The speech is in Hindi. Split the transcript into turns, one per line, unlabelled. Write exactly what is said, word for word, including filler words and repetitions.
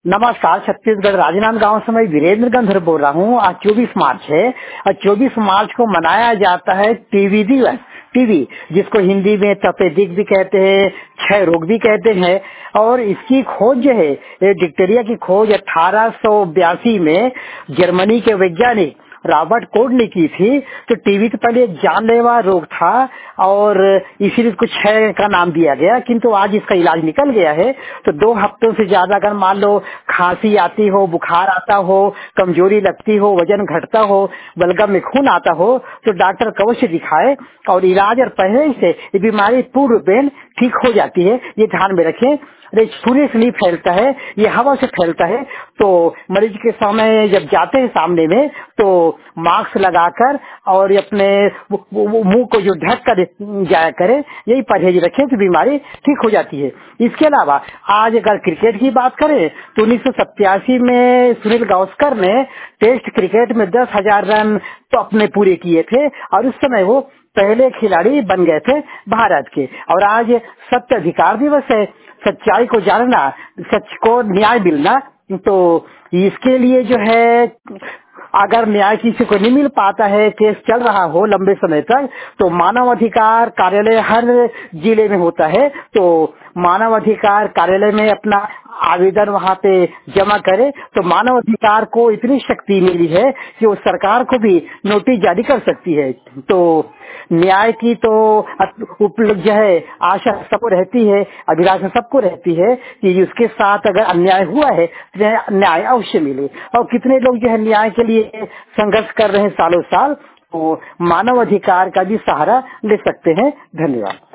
नमस्कार। छत्तीसगढ़ राजनांदगांव से मैं वीरेंद्र गंधर बोल रहा हूँ। आज चौबीस मार्च है और चौबीस मार्च को मनाया जाता है टीबी दिवस। टीबी जिसको हिंदी में तपेदिक भी कहते हैं, क्षय रोग भी कहते हैं। और इसकी खोज जो है, ये डिप्थीरिया की खोज अठारह सौ बयासी में जर्मनी के वैज्ञानिक रॉबर्ट कोच ने की थी। तो टीबी तो पहले एक जानलेवा रोग था और इसीलिए कुछ क्षय का नाम दिया गया, किंतु आज इसका इलाज निकल गया है। तो दो हफ्तों से ज्यादा अगर मान लो खांसी आती हो, बुखार आता हो, कमजोरी लगती हो, वजन घटता हो, बलगम में खून आता हो, तो डॉक्टर को अवश्य दिखाए। और इलाज और पहले से ये बीमारी पूर्णतः ठीक हो जाती है, ये ध्यान में रखें। ये छूने से नहीं फैलता है, ये हवा से फैलता है। तो मरीज के समय जब जाते हैं सामने में तो मास्क लगाकर और अपने मुंह को जो ढक कर जाया करें, यही परहेज रखें तो बीमारी ठीक हो जाती है। इसके अलावा आज अगर क्रिकेट की बात करें तो उन्नीस सौ सत्तासी में सुनील गावस्कर ने टेस्ट क्रिकेट में दस हजार रन तो अपने पूरे किए थे और उस समय वो पहले खिलाड़ी बन गए थे भारत के। और आज सत्य अधिकार दिवस है, सच्चाई को जानना, सच को न्याय मिलना। तो इसके लिए जो है, अगर न्याय किसी को नहीं मिल पाता है, केस चल रहा हो लंबे समय तक, तो मानव अधिकार कार्यालय हर जिले में होता है। तो मानव अधिकार कार्यालय में अपना आवेदन वहाँ पे जमा करे तो मानव अधिकार को इतनी शक्ति मिली है कि वो सरकार को भी नोटिस जारी कर सकती है। तो न्याय की तो उपलब्ध है, आशा सबको रहती है, अभिलाषा सबको रहती है कि उसके साथ अगर अन्याय हुआ है तो न्याय अवश्य मिले। और कितने लोग जो है न्याय के लिए संघर्ष कर रहे हैं सालों साल, तो मानव अधिकार का भी सहारा ले सकते हैं। धन्यवाद।